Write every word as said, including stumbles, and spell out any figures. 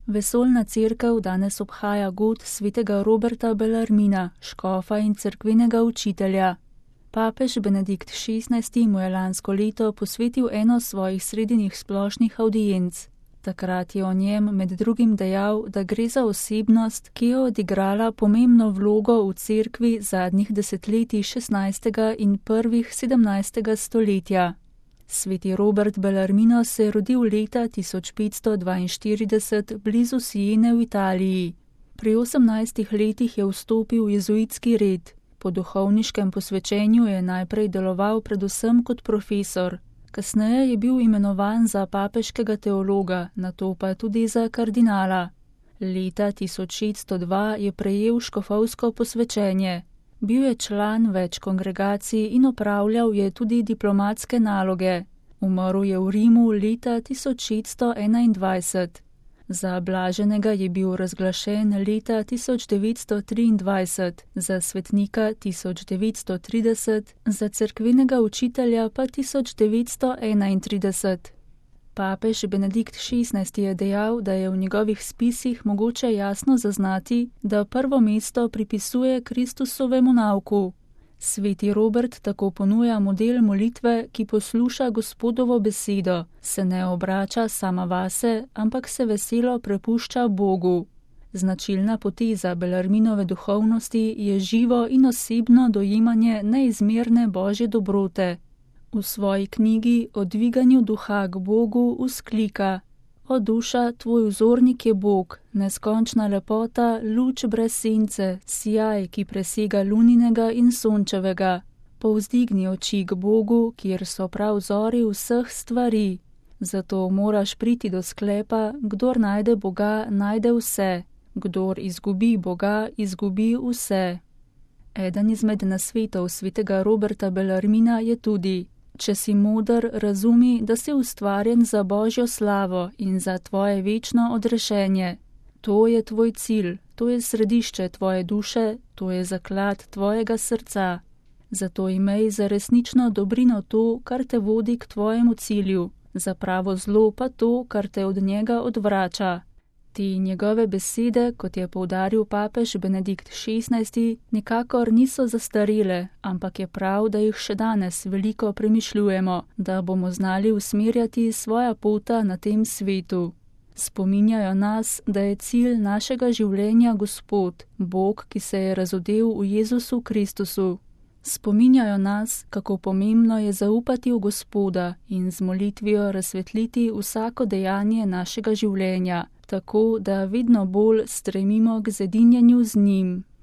Vesoljna cerkev danes obhaja god svetega Roberta Bellarmina, škofa in cerkvenega učitelja. Papež Benedikt šestnajsti mu je lansko leto posvetil eno svojih sredinih splošnih avdienc. Takrat je o njem med drugim dejal, da gre za osebnost, ki je odigrala pomembno vlogo v cerkvi zadnjih desetletij šestnajstega in prvih sedemnajstega stoletja. Sveti Robert Bellarmino se je rodil leta tisoč petsto dvainštirideset blizu Siene v Italiji. Pri osemnajstih letih je vstopil v jezuitski red. Po duhovniškem posvečenju je najprej deloval predvsem kot profesor. Kasneje je bil imenovan za papeškega teologa, nato pa tudi za kardinala. Leta tisoč šeststo dva je prejel škofovsko posvečenje. Bil je član več kongregacij in opravljal je tudi diplomatske naloge. Umrl je v Rimu leta tisoč šeststo enaindvajset. Za blaženega je bil razglašen leta tisoč devetsto triindvajset, za svetnika tisoč devetsto trideset, za cerkvenega učitelja pa tisoč devetsto enaintrideset. Papež Benedikt šestnajsti je dejal, da je v njegovih spisih mogoče jasno zaznati, da prvo mesto pripisuje Kristusovemu nauku. Sveti Robert tako ponuja model molitve, ki posluša Gospodovo besedo, se ne obrača sama vase, ampak se veselo prepušča Bogu. Značilna poteza Bellarminove duhovnosti je živo in osebno dojemanje neizmerne Božje dobrote. V svoji knjigi O dviganju duha k Bogu vzklika: O duša, tvoj vzornik je Bog, neskončna lepota, luč brez sence, sijaj, ki presega luninega in sončevega. Povzdigni oči k Bogu, kjer so prav zori vseh stvari. Zato moraš priti do sklepa, kdor najde Boga, najde vse. Kdor izgubi Boga, izgubi vse. Eden izmed nasvetov svetega Roberta Bellarmina je tudi: če si moder, razumi, da si ustvarjen za Božjo slavo in za tvoje večno odrešenje. To je tvoj cilj, to je središče tvoje duše, to je zaklad tvojega srca. Zato imej za resnično dobrino to, kar te vodi k tvojemu cilju, za pravo zlo pa to, kar te od njega odvrača. Te njegove besede, kot je poudaril papež Benedikt šestnajsti, nikakor niso zastarele, ampak je prav, da jih še danes veliko premišljujemo, da bomo znali usmerjati svoja pota na tem svetu. Spominjajo nas, da je cilj našega življenja Gospod, Bog, ki se je razodel v Jezusu Kristusu. Spominjajo nas, kako pomembno je zaupati v Gospoda in z molitvijo razsvetliti vsako dejanje našega življenja, tako da vedno bolj stremimo k zedinjenju z njim.